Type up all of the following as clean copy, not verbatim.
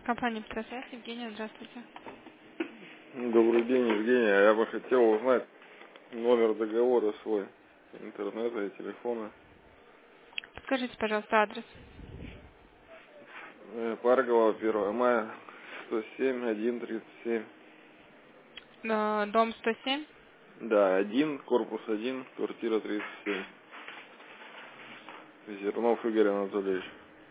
Компания «Петросвязь». Евгения, здравствуйте. Добрый день, Евгения. Я бы хотел узнать номер договора свой, интернета и телефона. Скажите, пожалуйста, адрес. Паргова, 1 мая, 107, 137. Дом 107. Да, 1, корпус 1, квартира 37. Зернов Игорь Анатольевич.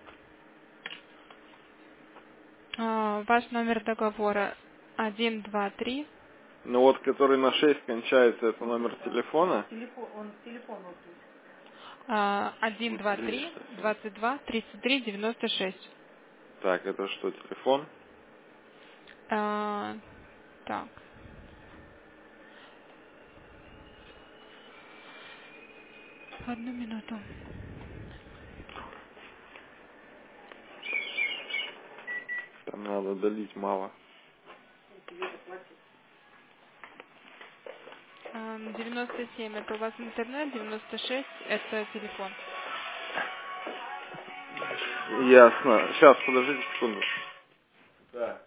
Ваш номер договора 123. Ну вот, который на 6 кончается, это номер телефона. 123 22 33 96. Так, это что, телефон? Так. Одну минуту. Там надо долить мало. 97 это у вас интернет, 96 это телефон. Ясно. Сейчас, подождите секунду. Да.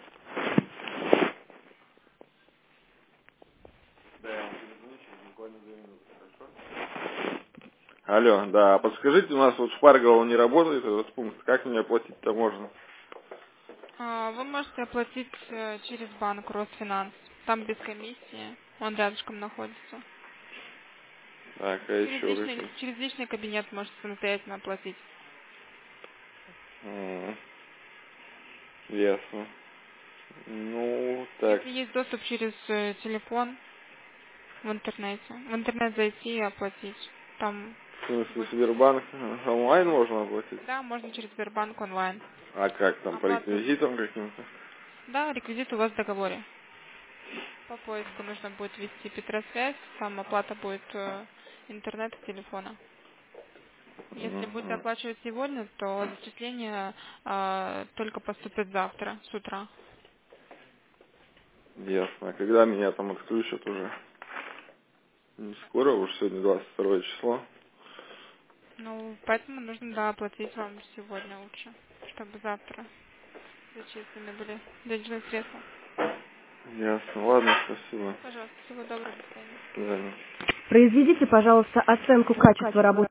Да, я вам перезвоню через буквально 2 минуты, хорошо? Алло, да, подскажите, у нас вот в Паргово не работает этот пункт, как мне оплатить-то можно? Вы можете оплатить через банк Росфинанс. Там без комиссии. Он рядышком находится. Так, а еще какие? Через личный кабинет можете самостоятельно оплатить. Ясно. Ну, так, Если есть доступ через телефон в интернете, в интернет зайти и оплатить. Там в смысле будет... Сбербанк онлайн можно оплатить? Да, можно через Сбербанк онлайн. А как там, по Оплата. реквизитам каким-то? Да, реквизит у вас в договоре. По поиску нужно будет ввести Петросвязь, там оплата будет интернета, телефона. Если будете Мгм. оплачивать сегодня, то зачисление только поступит завтра с утра. Ясно. А когда меня там отключат уже? Не скоро, уж сегодня 22 число. Ну, поэтому нужно, да, оплатить вам сегодня лучше, чтобы завтра зачислены были денежные средства. Ясно. Ладно, спасибо. Пожалуйста, всего доброго, до свидания. До свидания. Произведите, пожалуйста, оценку качества работы.